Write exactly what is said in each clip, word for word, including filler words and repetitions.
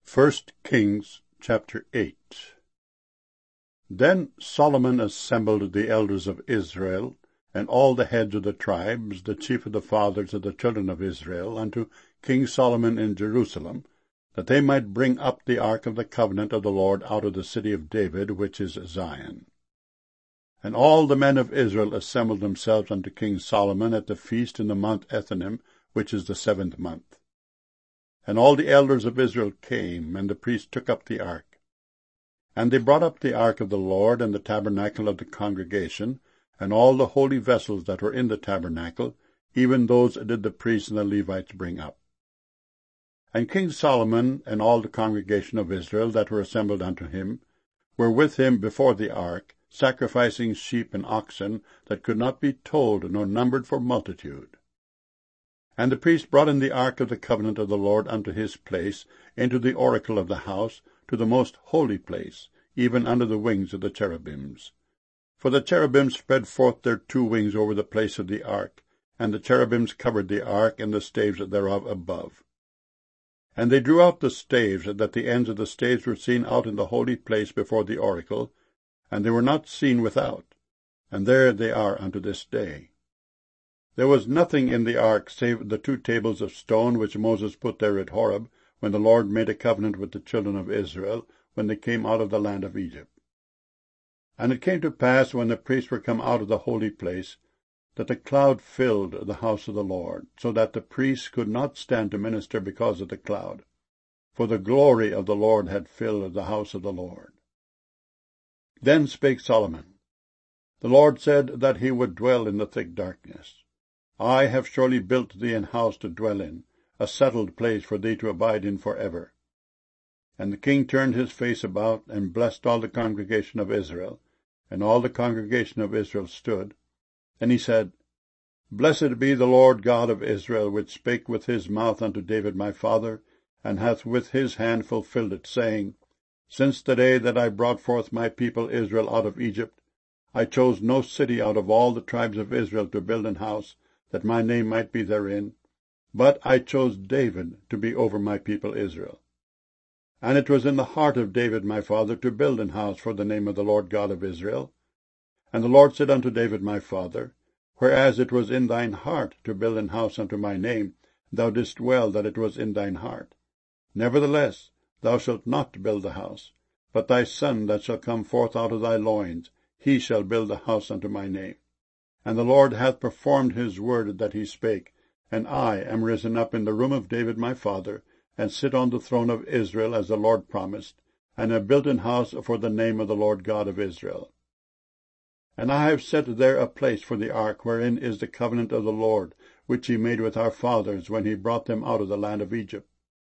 First Kings chapter eight. Then Solomon assembled the elders of Israel, and all the heads of the tribes, the chief of the fathers of the children of Israel, unto King Solomon in Jerusalem, that they might bring up the ark of the covenant of the Lord out of the city of David, which is Zion. And all the men of Israel assembled themselves unto King Solomon at the feast in the month Ethanim, which is the seventh month. And all the elders of Israel came, and the priests took up the ark. And they brought up the ark of the Lord, and the tabernacle of the congregation, and all the holy vessels that were in the tabernacle, even those did the priests and the Levites bring up. And King Solomon and all the congregation of Israel that were assembled unto him were with him before the ark, sacrificing sheep and oxen that could not be told nor numbered for multitude. And the priest brought in the ark of the covenant of the Lord unto his place, into the oracle of the house, to the most holy place, even under the wings of the cherubims. For the cherubims spread forth their two wings over the place of the ark, and the cherubims covered the ark and the staves thereof above. And they drew out the staves, that the ends of the staves were seen out in the holy place before the oracle, and they were not seen without, and there they are unto this day. There was nothing in the ark save the two tables of stone which Moses put there at Horeb, when the Lord made a covenant with the children of Israel, when they came out of the land of Egypt. And it came to pass, when the priests were come out of the holy place, that the cloud filled the house of the Lord, so that the priests could not stand to minister because of the cloud, for the glory of the Lord had filled the house of the Lord. Then spake Solomon, The Lord said that he would dwell in the thick darkness. I have surely built thee an house to dwell in, a settled place for thee to abide in for ever. And the king turned his face about, and blessed all the congregation of Israel. And all the congregation of Israel stood. And he said, Blessed be the Lord God of Israel, which spake with his mouth unto David my father, and hath with his hand fulfilled it, saying, Since the day that I brought forth my people Israel out of Egypt, I chose no city out of all the tribes of Israel to build an house, that my name might be therein, but I chose David to be over my people Israel. And it was in the heart of David my father to build an house for the name of the Lord God of Israel. And the Lord said unto David my father, Whereas it was in thine heart to build an house unto my name, thou didst well that it was in thine heart. Nevertheless, thou shalt not build the house, but thy son that shall come forth out of thy loins, he shall build the house unto my name. And the Lord hath performed his word that he spake, and I am risen up in the room of David my father, and sit on the throne of Israel, as the Lord promised, and have built an house for the name of the Lord God of Israel. And I have set there a place for the ark, wherein is the covenant of the Lord, which he made with our fathers when he brought them out of the land of Egypt.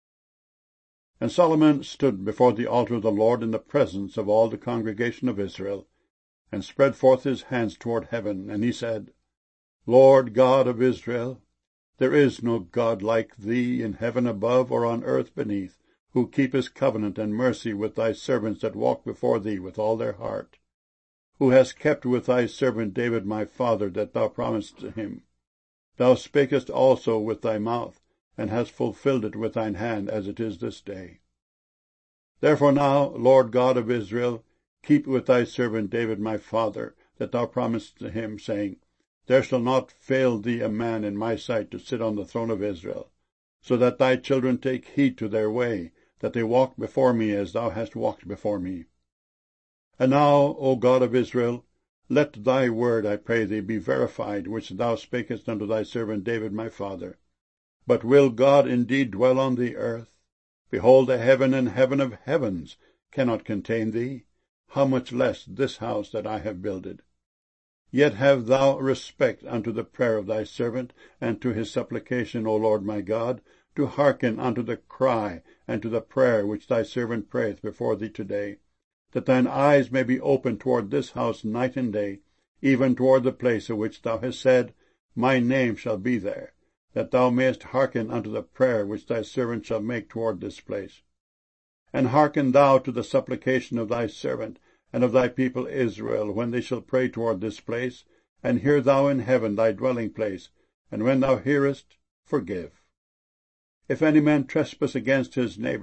And Solomon stood before the altar of the Lord in the presence of all the congregation of Israel, and spread forth his hands toward heaven, and he said, Lord God of Israel, there is no God like thee in heaven above or on earth beneath, who keepest covenant and mercy with thy servants that walk before thee with all their heart, who hast kept with thy servant David my father that thou promised to him. Thou spakest also with thy mouth, and hast fulfilled it with thine hand, as it is this day. Therefore now, Lord God of Israel, keep with thy servant David my father, that thou promised to him, saying, There shall not fail thee a man in my sight to sit on the throne of Israel, so that thy children take heed to their way, that they walk before me as thou hast walked before me. And now, O God of Israel, let thy word, I pray thee, be verified, which thou spakest unto thy servant David my father. But will God indeed dwell on the earth? Behold, the heaven and heaven of heavens cannot contain thee. How much less this house that I have builded? Yet have thou respect unto the prayer of thy servant, and to his supplication, O Lord my God, to hearken unto the cry and to the prayer which thy servant prayeth before thee today, that thine eyes may be open toward this house night and day, even toward the place of which thou hast said, My name shall be there, that thou mayest hearken unto the prayer which thy servant shall make toward this place. And hearken thou to the supplication of thy servant, and of thy people Israel, when they shall pray toward this place, and hear thou in heaven thy dwelling place, and when thou hearest, forgive. If any man trespass against his neighbor,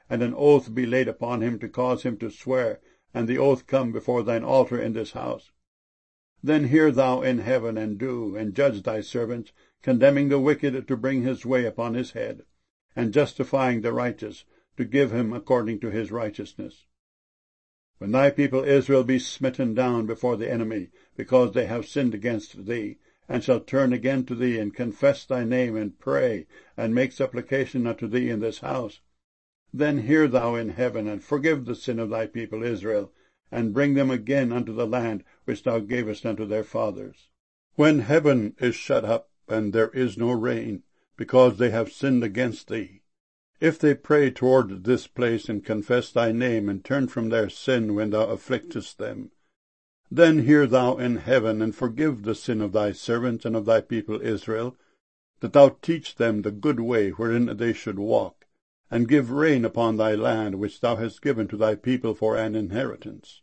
and an oath be laid upon him to cause him to swear, and the oath come before thine altar in this house. Then hear thou in heaven, and do, and judge thy servants, condemning the wicked to bring his way upon his head, and justifying the righteous, to give him according to his righteousness. When thy people Israel be smitten down before the enemy, because they have sinned against thee, and shall turn again to thee, and confess thy name, and pray, and make supplication unto thee in this house, then hear thou in heaven, and forgive the sin of thy people Israel, and bring them again unto the land which thou gavest unto their fathers. When heaven is shut up, and there is no rain, because they have sinned against thee, if they pray toward this place, and confess thy name, and turn from their sin when thou afflictest them, then hear thou in heaven, and forgive the sin of thy servants and of thy people Israel, that thou teach them the good way wherein they should walk, and give rain upon thy land which thou hast given to thy people for an inheritance.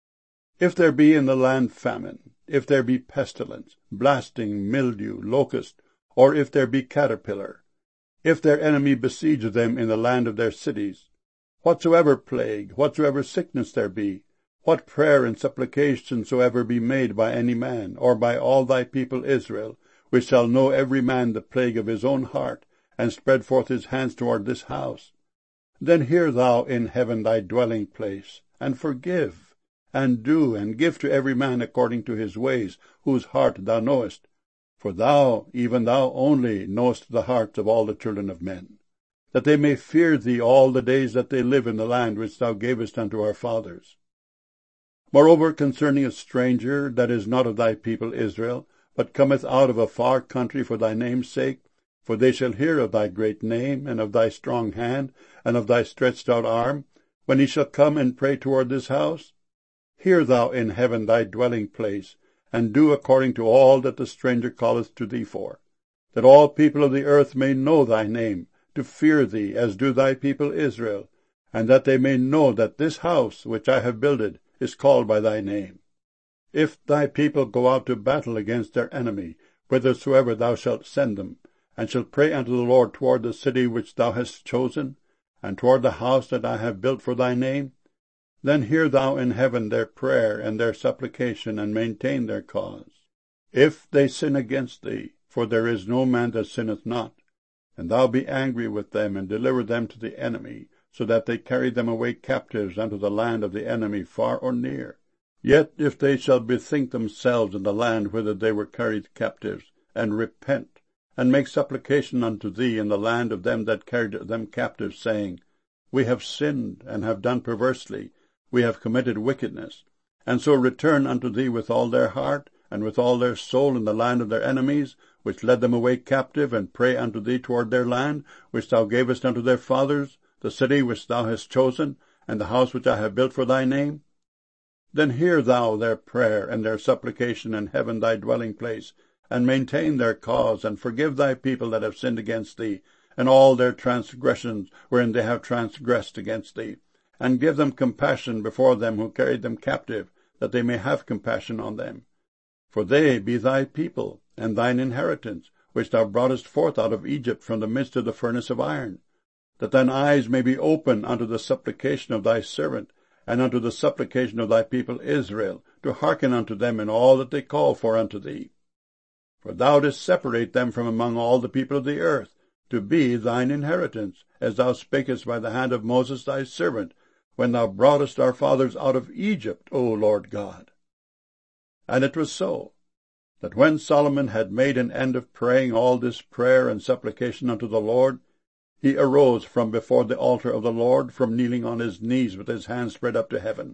If there be in the land famine, if there be pestilence, blasting, mildew, locust, or if there be caterpillar, if their enemy besiege them in the land of their cities, whatsoever plague, whatsoever sickness there be, what prayer and supplication soever be made by any man, or by all thy people Israel, which shall know every man the plague of his own heart, and spread forth his hands toward this house, then hear thou in heaven thy dwelling place, and forgive, and do, and give to every man according to his ways, whose heart thou knowest. For thou, even thou only, knowest the hearts of all the children of men, that they may fear thee all the days that they live in the land which thou gavest unto our fathers. Moreover, concerning a stranger that is not of thy people Israel, but cometh out of a far country for thy name's sake, for they shall hear of thy great name, and of thy strong hand, and of thy stretched out arm, when he shall come and pray toward this house, hear thou in heaven thy dwelling place, and do according to all that the stranger calleth to thee for, that all people of the earth may know thy name, to fear thee, as do thy people Israel, and that they may know that this house which I have builded is called by thy name. If thy people go out to battle against their enemy, whithersoever thou shalt send them, and shall pray unto the Lord toward the city which thou hast chosen, and toward the house that I have built for thy name, then hear thou in heaven their prayer and their supplication, and maintain their cause. If they sin against thee, for there is no man that sinneth not, and thou be angry with them, and deliver them to the enemy, so that they carry them away captives unto the land of the enemy, far or near. Yet if they shall bethink themselves in the land whither they were carried captives, and repent, and make supplication unto thee in the land of them that carried them captives, saying, We have sinned, and have done perversely, we have committed wickedness, and so return unto thee with all their heart, and with all their soul in the land of their enemies, which led them away captive, and pray unto thee toward their land, which thou gavest unto their fathers, the city which thou hast chosen, and the house which I have built for thy name, then hear thou their prayer and their supplication in heaven thy dwelling place, and maintain their cause, and forgive thy people that have sinned against thee, and all their transgressions wherein they have transgressed against thee, and give them compassion before them who carried them captive, that they may have compassion on them. For they be thy people, and thine inheritance, which thou broughtest forth out of Egypt from the midst of the furnace of iron, that thine eyes may be open unto the supplication of thy servant, and unto the supplication of thy people Israel, to hearken unto them in all that they call for unto thee. For thou didst separate them from among all the people of the earth, to be thine inheritance, as thou spakest by the hand of Moses thy servant, when thou broughtest our fathers out of Egypt, O Lord God. And it was so, that when Solomon had made an end of praying all this prayer and supplication unto the Lord, he arose from before the altar of the Lord, from kneeling on his knees with his hands spread up to heaven.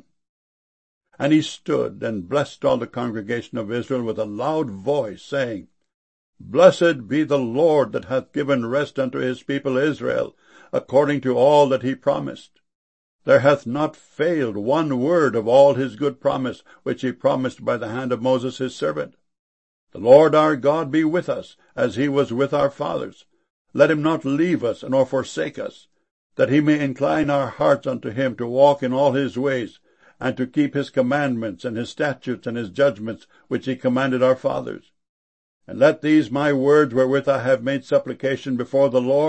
And he stood and blessed all the congregation of Israel with a loud voice, saying, Blessed be the Lord that hath given rest unto his people Israel, according to all that he promised. There hath not failed one word of all his good promise, which he promised by the hand of Moses his servant. The Lord our God be with us, as he was with our fathers. Let him not leave us, nor forsake us, that he may incline our hearts unto him to walk in all his ways, and to keep his commandments, and his statutes, and his judgments, which he commanded our fathers. And let these my words wherewith I have made supplication before the Lord,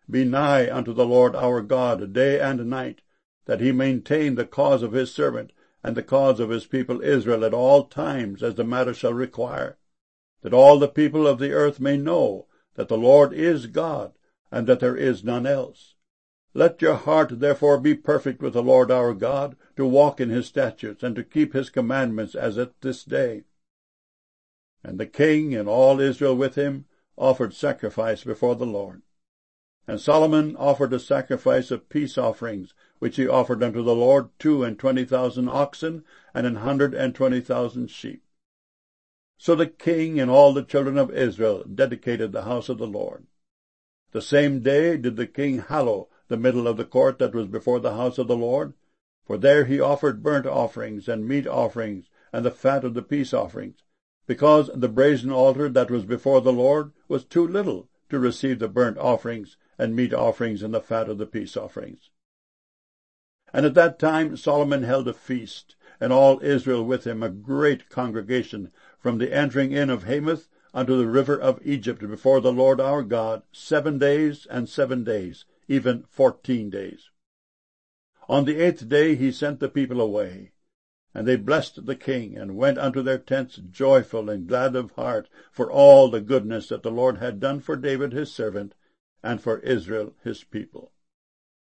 be nigh unto the Lord our God day and night, that he maintain the cause of his servant, and the cause of his people Israel at all times, as the matter shall require, that all the people of the earth may know that the Lord is God, and that there is none else. Let your heart therefore be perfect with the Lord our God, to walk in his statutes, and to keep his commandments as at this day. And the king and all Israel with him offered sacrifice before the Lord. And Solomon offered a sacrifice of peace offerings, which he offered unto the Lord two and twenty thousand oxen, and an hundred and twenty thousand sheep. So the king and all the children of Israel dedicated the house of the Lord. The same day did the king hallow the middle of the court that was before the house of the Lord, for there he offered burnt offerings and meat offerings, and the fat of the peace offerings, because the brazen altar that was before the Lord was too little to receive the burnt offerings and meat offerings and the fat of the peace offerings. And at that time Solomon held a feast, and all Israel with him, a great congregation, from the entering in of Hamath unto the river of Egypt, before the Lord our God, seven days and seven days, even fourteen days. On the eighth day he sent the people away, and they blessed the king, and went unto their tents joyful and glad of heart, for all the goodness that the Lord had done for David his servant, and for Israel his people.